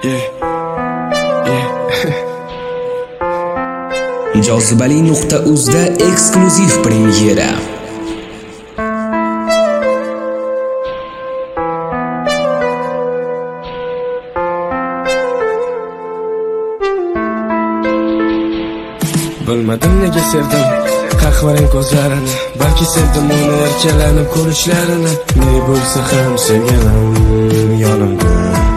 Jozibali.uzda eksklyuziv premyera. Bilmadim nega sevdim qahvarang ko'zlarini, balki sevdim uni erkalanib ko'rishlarini. Ne bo'lsa ham sevganim yonimda,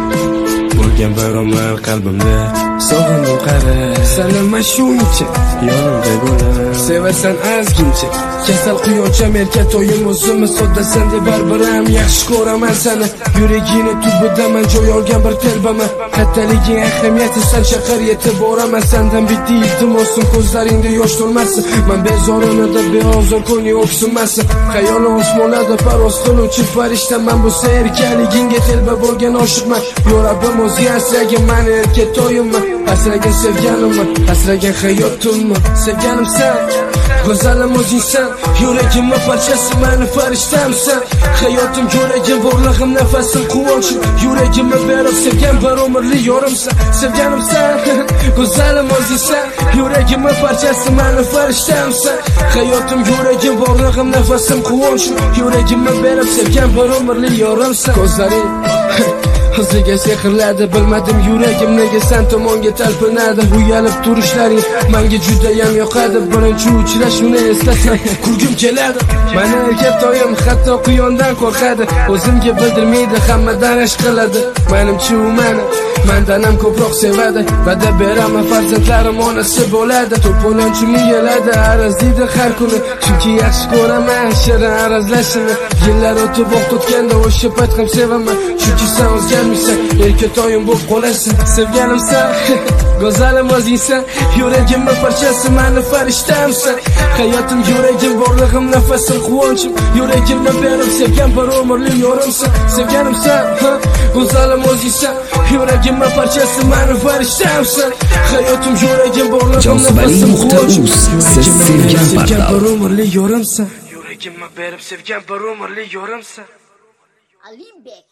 bo'lgan bayramlar qalbimda. Sog'indim qara, sanama shuncha yonimda bo'lib. Sevasan azgincha, kasal quyoncham erkatoyim o'zimiz soddasan deb barbiram yaxshi ko'raman seni. Yuragini tubidaman joy olgan bir telbaman. Kattaliging ahamiyati san chaqir yetib boraman. Sendan bitta iltimosim ko'zlaringda yosh to'lmasin. Men bezorimda beozor ko'ngling o'ksinmasin. Xayolim osmonlarda parvoz qiluvchi farishtaman. Bu erkaligingga telba bo'lgan oshiqman. Yo'rabim o'zga asragan meni erkatoyimman. Asragan sevganimman, asragan hayotimman. Sevganim sen, go'zalim o'zingsan. Yuragimni parchasi meni farishtamsan. Hayotim, yuragim, borlig'im, nafasim, quvonchim. Yuragimni berib sevgan bir umrli yorimsan. Sevganim sen, go'zalim o'zingsan. Yuragimni parchasi meni farishtamsan. Hayotim, yuragim, borlig'im, nafasim, quvonchim. Yuragimni berib sevgan bir umrli yorimsan. Ko'zlaring o'ziga sehrladi, bilmadim yuragim nega sen tomonga talpinadi. Uyalib turishlaring menga juda ham yoqadi. Birinchi uchrashuvni eslasam kulgim keladi. Meni erkatoyim hatto quyondan qo'rqadi. O'zimga bildirmaydi, hammadan ish qiladi. Menimcha u meni mendan ham ko'proq sevadi. Va'da beraman farzandlarim onasi bo'ladi. To'polonchimni yeladi, araz deydi har kuni. Chunki yaxshi ko'raman shirin arazlashini. Yillar o'tib vaqt o'tganda o'sha payt ham sevaman. Chunki sen o'zgarmaysan, erkatoyim bo'lib qolasan. Sevganim sen, go'zalim o'zingsan. Yuragimni parchasi meni farishtamsan. Hayotim, yuragim, borlig'im, nafasim, quvonchim. Yuragimni berib sevgan bir umrli yorimsan. Sevganim sen, go'zalim o'zingsan. Yuragimni parchasi meni farishtamsan. Hayotim, yuragim, borlig'im, nafasim, quvonchim. Siz sevgan bir umrli yorimsan. Yuragimni berib sevgan bir umrli yorimsan. Alimbek